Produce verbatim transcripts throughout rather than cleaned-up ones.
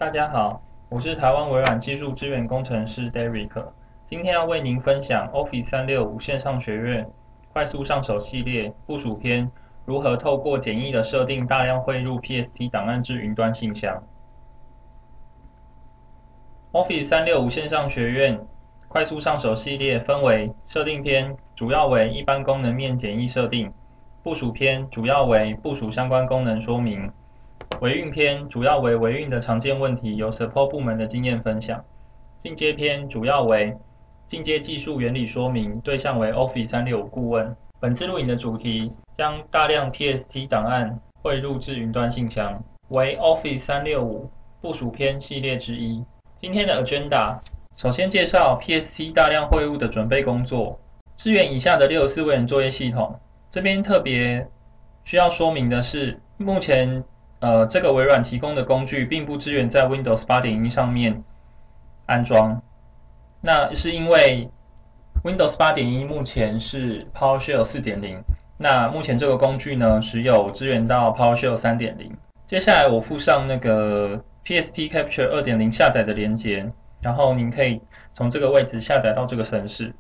大家好，我是台湾微软技术支援工程师 Derek，今天要为您分享 Office 三六五线上学院快速上手系列部署篇如何透过简易的设定大量汇入 P S T 档案至云端信箱。Office 三六五线上学院快速上手系列分为设定篇，主要为一般功能面简易设定；部署篇主要为部署相关功能说明；维运篇主要为维运的常见问题，由 Support 部门的经验分享；进阶篇主要为进阶技术原理说明，对象为 Office 三六五顾问。本次录影的主题将大量 P S T 档案汇入至云端信箱，为 Office 三六五部署篇系列之一。今天的 agenda 首先介绍 P S T 大量汇入的准备工作，支援以下的六十四位元作业系统。这边特别需要说明的是，目前呃这个微软提供的工具并不支援在 Windows 八点一 上面安装，那是因为 Windows 八点一 目前是 PowerShell 四点零，那目前这个工具呢只有支援到 PowerShell 三点零。接下来我附上那个 P S T Capture 二点零 下载的连结，然后您可以从这个位置下载到这个程式。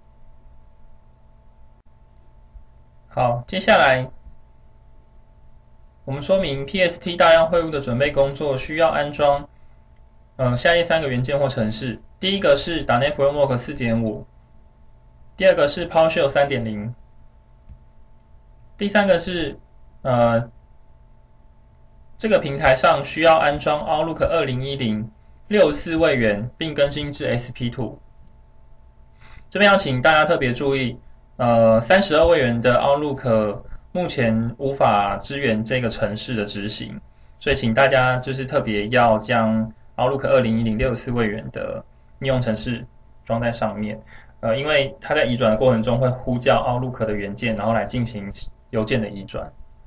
好，接下来我们说明 P S T 大量汇入的准备工作需要安装嗯下列三个元件或程式。第一个是 .NET Framework 四点五， 第二个是 PowerShell 三点零， 第三个是呃这个平台上需要安装 Outlook 二零一零六十四位元并更新至 S P 二。 这边要请大家特别注意，呃三十二位元的 Outlook 目前无法支援这个程式的执行，所以请大家就是特别要将 Outlook 二零一零六十四位元的应用程式装在上面，呃因为它在移转的过程中会呼叫 Outlook 的元件，然后来进行邮件的移转。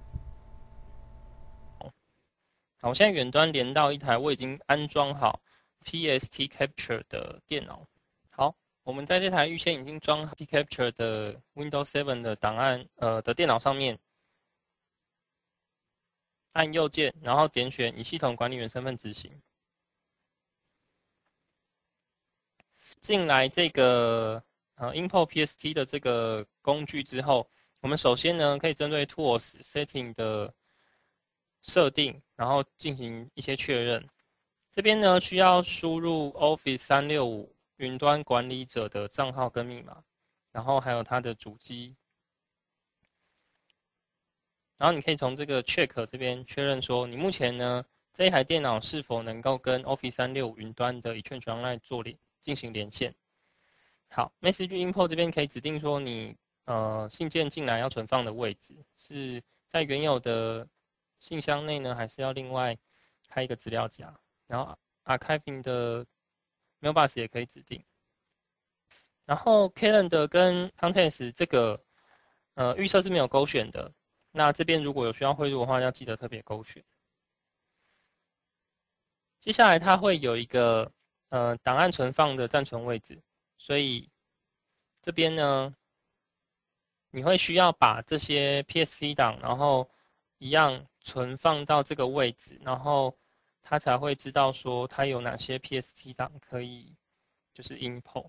好，我现在远端连到一台我已经安装好 P S T Capture 的电脑。好，我们在这台预先已经装 P S T Capture 的 Windows 七的档案呃的电脑上面，按右键，然后点选以系统管理员身份执行。进来这个呃 Import P S T 的这个工具之后，我们首先呢可以针对 Tools Setting 的设定，然后进行一些确认。这边呢需要输入 Office 三六五云端管理者的账号跟密码，然后还有它的主机。然后你可以从这个 Check 这边确认说，你目前呢这一台电脑是否能够跟 Office 三六五云端的 eChange Online 做连进行连线。好 ，Message Import 这边可以指定说你呃信件进来要存放的位置是在原有的信箱内呢，还是要另外开一个资料夹？然后 Archiving 的 Mailbox 也可以指定。然后 Calendar 跟 Contents 这个呃预设是没有勾选的，那这边如果有需要汇入的话，要记得特别勾选。接下来它会有一个呃档案存放的暂存位置，所以这边呢，你会需要把这些 P S T 档，然后一样存放到这个位置，然后它才会知道说它有哪些 P S T 档可以就是 import。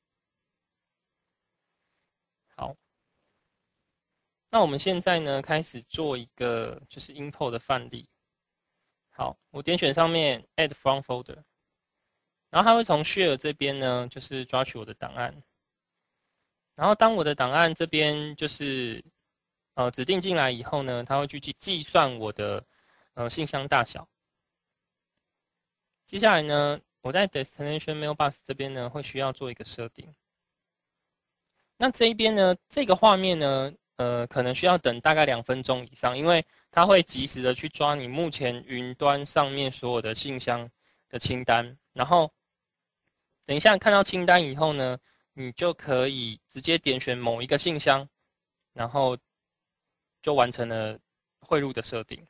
好，那我们现在呢开始做一个就是 import 的范例。好，我点选上面 Add from folder， 然后它会从 Share 这边呢就是抓取我的档案，然后当我的档案这边就是呃指定进来以后呢，它会去计算我的呃信箱大小。接下来呢，我在 Destination Mailbox 这边呢会需要做一个设定。那这一边呢，这个画面呢，呃，可能需要等大概两分钟以上，因为它会及时的去抓你目前云端上面所有的信箱的清单，然后等一下看到清单以后呢，你就可以直接点选某一个信箱，然后就完成了汇入的设定。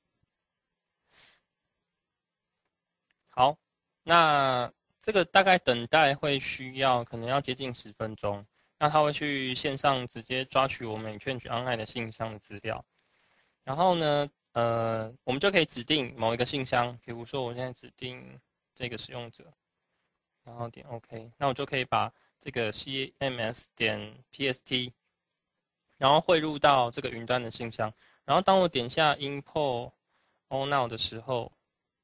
好，那这个大概等待会需要可能要接近十分钟。那它会去线上直接抓取我们eChange Online的信箱的资料，然后呢，呃，我们就可以指定某一个信箱，比如说我现在指定这个使用者，然后点 OK， 那我就可以把这个 C M S 点 P S T， 然后汇入到这个云端的信箱。然后当我点下 Import All Now 的时候，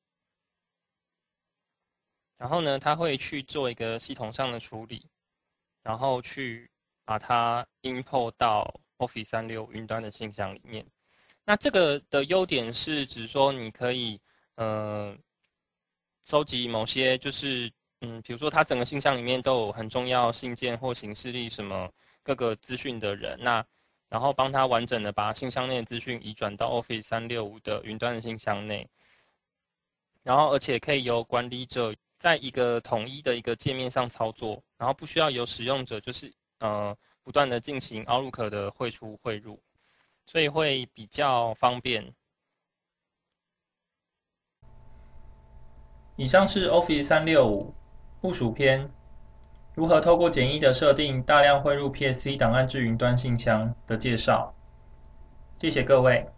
然后呢，它会去做一个系统上的处理，然后去把它 import 到 Office 三六五云端的信箱里面。那这个的优点是指说，你可以呃收集某些就是嗯，比如说它整个信箱里面都有很重要信件或行事历什么各个资讯的人，那然后帮他完整的把信箱内的资讯移转到 Office 三六五的云端的信箱内，然后而且可以由管理者在一个统一的一个界面上操作，然后不需要由使用者就是呃不断的进行 Outlook 的汇出汇入，所以会比较方便。 以上是 Office 三六五部署篇，如何透过简易的设定大量汇入 P S T 档案至云端信箱的介绍。谢谢各位。